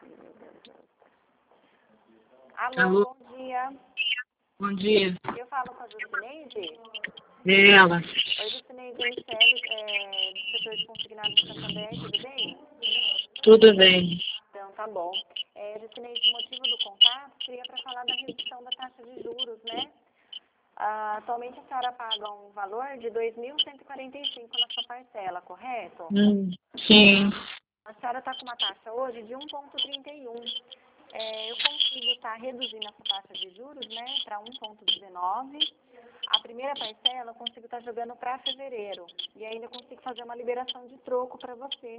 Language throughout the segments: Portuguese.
Alô, Alô, bom dia. bom dia. Eu falo com a Jucineide. É ela. Oi, Jucineide, é Michele, do setor de consignados do Santander, tudo bem? Tudo bem? Então, tá bom. Jucineide, o motivo do contato seria para falar da redução da taxa de juros, né? Atualmente a senhora paga um valor de 2.145 na sua parcela, correto? Sim. A senhora está com uma taxa hoje de 1,31. Eu consigo estar reduzindo essa taxa de juros, né, para 1,19. A primeira parcela eu consigo estar jogando para fevereiro. E ainda consigo fazer uma liberação de troco para você.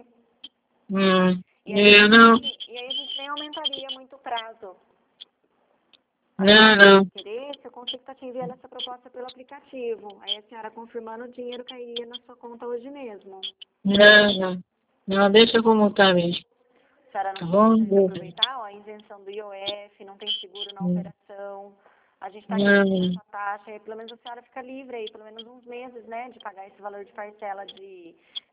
Não. E aí a gente nem aumentaria muito o prazo. Não. Interesse, eu consigo estar te enviando essa proposta pelo aplicativo. Aí a senhora confirmando, o dinheiro cairia na sua conta hoje mesmo. Não. Não, deixa como tá mesmo. A senhora Tá não bom? precisa aproveitar, ó, a isenção do IOF, não tem seguro na operação. A gente está reduzindo Não. essa taxa, aí pelo menos a senhora fica livre aí, pelo menos uns meses, né, de pagar esse valor de parcela de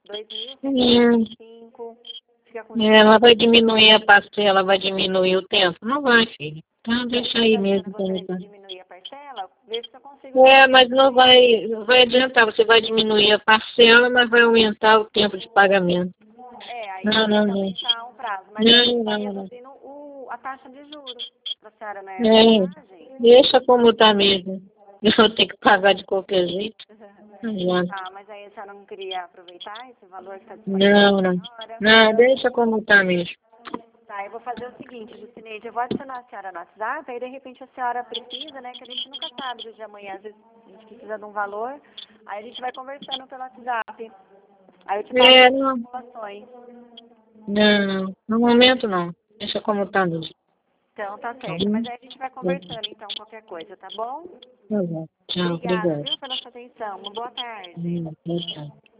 2.145. Fica com Ela vai diminuir a parcela, vai diminuir o tempo? Não vai, filho. Então deixa aí a senhora mesmo. gostaria de diminuir a parcela, veja se eu consigo. Mas não vai adiantar. Você vai diminuir a parcela, mas vai aumentar o tempo de pagamento. Aí Não, vai não, não. aumentar o prazo, mas aí está Não. reduzindo a taxa de juros para a senhora, né? Deixa como tá mesmo. Eu vou ter que pagar de qualquer jeito. Não adianta. Mas aí a senhora não queria aproveitar esse valor que está disponível Não. para a senhora? Não, deixa como tá mesmo. Tá, eu vou fazer o seguinte, Jucineide, eu vou adicionar a senhora no WhatsApp, aí de repente a senhora precisa, né, que a gente nunca sabe do dia de amanhã, às vezes a gente precisa de um valor, aí a gente vai conversando pelo WhatsApp, aí eu te passo as Não. informações. Não. No momento não. Deixa como tá mesmo. Então, tá Tá certo, bom? mas aí a gente vai conversando, então, qualquer coisa, tá bom? Tá bom. Tchau, Obrigada, obrigado. viu, pela sua atenção, uma boa tarde. Tchau.